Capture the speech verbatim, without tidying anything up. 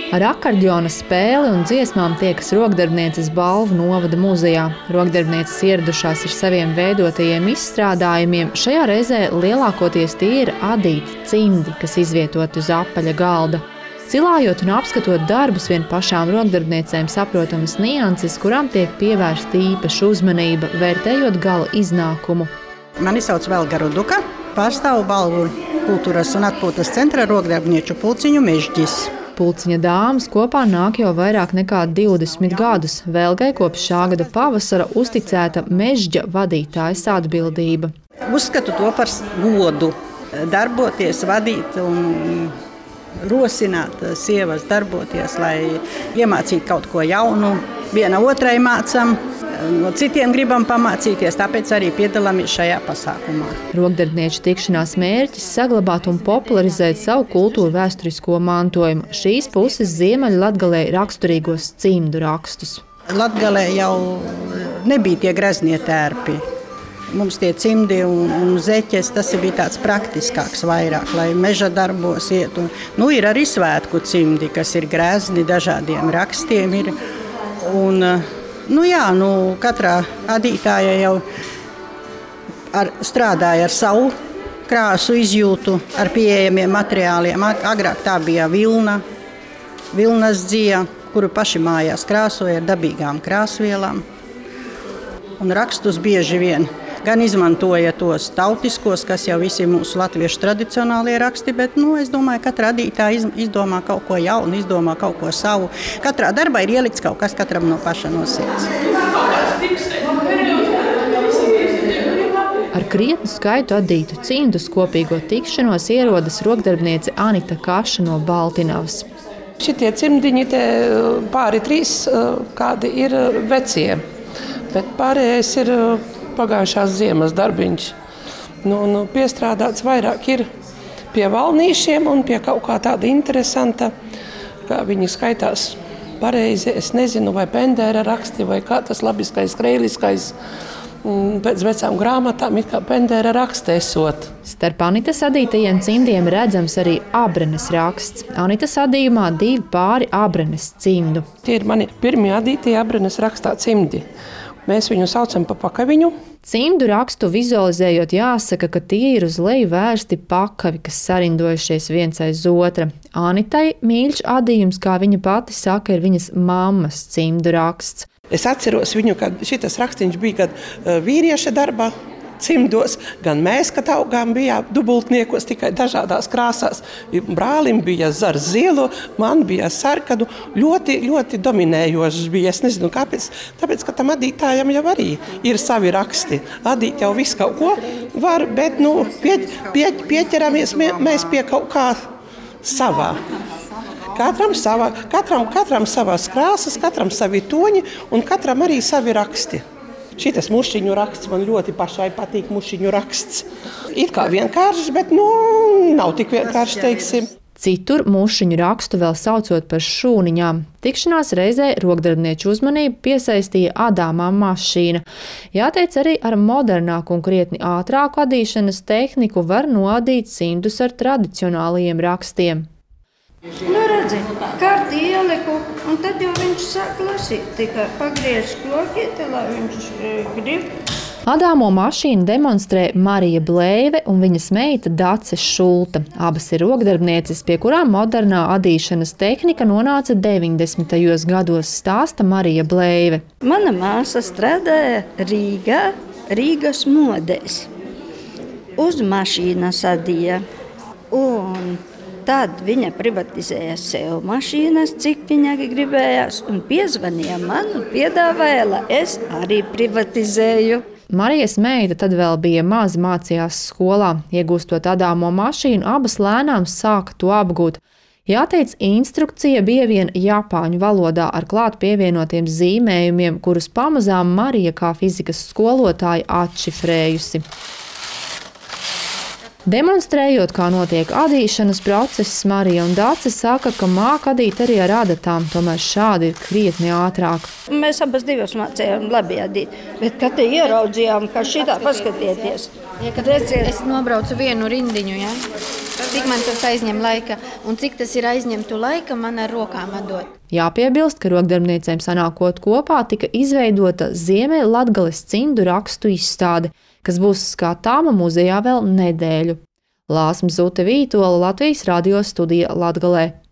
Ar akordeona spēli un dziesmām tiekas rokdarbnieces Balvu novada muzejā. Rokdarbnieces ieradušās ar saviem veidotajiem izstrādājumiem. Šajā reizē lielākoties tie ir adīti cimdi, kas izvietoti uz apaļa galda. Cilājot un apskatot darbus, vien pašām rokdarbniecēm saprotamas nianses, kurām tiek pievērsta īpaša uzmanība, vērtējot gala iznākumu. Mani sauc Velga Ruduka, pārstāvu Balvu kultūras un atpūtas centra rokdarbnieču pulciņu Mežģis. Pulciņa dāmas kopā nāk jau vairāk nekā divdesmit gadus. Velgai kopš šā gada pavasara uzticēta Mežģa vadītājas atbildība. Uzskatu to par godu darboties, vadīt un rosināt sievas darboties, lai iemācītu kaut ko jaunu. Viena otrai mācam, no citiem gribam pamācīties, tāpēc arī piedalāmies šajā pasākumā. Rokdarbnieču tikšanās mērķis saglabāt un popularizēt savu kultūru vēsturisko mantojumu. Šīs puses Ziemeļlatgalei raksturīgos cimdu rakstus. Latgalē jau nebija tie graznie tērpi. Mums tie cimdi un, un zeķes, tas bija tāds praktiskāks vairāk, lai meža darbos iet. Un, nu, ir arī svētku cimdi, kas ir grezni, dažādiem rakstiem ir. Un, nu jā, nu, katrā adītāja jau ar, strādāja ar savu krāsu izjūtu, ar pieejamiem materiāliem. Agrāk tā bija vilna, vilnas dzija, kuru paši mājās krāsoja ar dabīgām krāsvielām. Un rakstus bieži vien gan izmantoja tos tautiskos, kas jau visi mūsu latviešu tradicionālie raksti, bet nu, es domāju, ka katra adītāja izdomā kaut ko jaunu, izdomā kaut ko savu. Katrā darbā ir ielikts kaut kas katram no paša no sirds. Ar krietnu skaitu adītu cimdus kopīgo tikšanos ierodas rokdarbniece Anita Kaša no Baltinavas. Šitie cimdiņi te pāri trīs kādi ir vecie, bet pārējais ir pagājušās ziemas darbiņš. Nu, nu, piestrādāts vairāk ir pie valnīšiem un pie kaut kā tāda interesanta, kā viņi skaitās pareizi. Es nezinu, vai pendēra raksti, vai kā tas labiskais, kreiliskais, pēc vecām grāmatām ir kā pendēra raksta esot. Starp Anitas adītajiem cimdiem redzams arī abrenes raksts. Anitas adījumā divi pāri abrenes cimdu. Tie ir mani pirmie adītie abrenes rakstā cimdi. Mēs viņu saucam pa pakaviņu. Cimdu rakstu vizualizējot jāsaka, ka tie ir uz leju vērsti pakavi, kas sarindojušies viens aiz otra. Anitai mīļš adījums, kā viņa pati saka, ir viņas mammas cimdu raksts. Es atceros viņu, kad šitas rakstiņš bija, kad vīrieša darbā cimdos, gan mēs, kad augām, bijām dubultniekos tikai dažādās krāsās. Brālim bija zars zielo, man bija sarkanu, ļoti, ļoti dominējošs bija. Es nezinu, kāpēc, tāpēc, ka tam adītājam jau arī ir savi raksti. Adīt jau visu kaut ko var, bet nu, pie, pie, pieķeramies mēs pie kaut kā savā. Katram, savā, katram, katram savās krāsas, katram savi toņi un katram arī savi raksti. Šitas mušiņu raksts man ļoti pašai patīk, mušiņu raksts. It kā vienkāršs, bet nu, nav tik vienkārši, teiksim. Citur mušiņu rakstu vēl saucot par šūniņām. Tikšanās reizē rokdarbnieču uzmanību piesaistīja adāmā mašīna. Jāteic, arī ar modernāku un krietni ātrāku adīšanas tehniku var noadīt cimdus ar tradicionālajiem rakstiem. Nu, redzi, karti ieliku, un tad jau viņš sāk lasīt. Tikai pagriež klokīti, lai viņš grib. Adāmo mašīnu demonstrē Marija Bleive un viņas meita Dace Šulta. Abas ir rokdarbnieces, pie kurām modernā adīšanas tehnika nonāca deviņdesmitajos gados, stāsta Marija Bleive. Mana māsa strādāja Rīgā, Rīgas modēs. Uz mašīnas adīja. Un tad viņa privatizēja sev mašīnas, cik viņa gribējās, un piezvanīja man un piedāvāja, lai es arī privatizēju. Marijas meita tad vēl bija maza, mācījās skolā. Iegūstot adāmo mašīnu, abas lēnām sāka to apgūt. Jāteic, instrukcija bija vien japāņu valodā ar klāt pievienotiem zīmējumiem, kurus pamazām Marija kā fizikas skolotāja atšifrējusi. Demonstrējot, kā notiek adīšanas process, Marija un Dace saka, ka māk adīt arī ar adatām, tomēr šādi ir krietni ātrāk. Mēs abas divas mācējām labi adīt, bet kad te ieraudzījām, ka šitā paskatieties. Ja, kad es, es nobraucu vienu rindiņu, ja? Cik man tas aizņem laika un cik tas ir aizņemtu laika man ar rokām atdot. Jāpiebilst, ka rokdarbniecēm sanākot kopā tika izveidota Ziemeļlatgales cimdu rakstu izstāde, kas būs skatāma muzejā vēl nedēļu. Lāsma Zute Vītola, Latvijas radio studija Latgalē.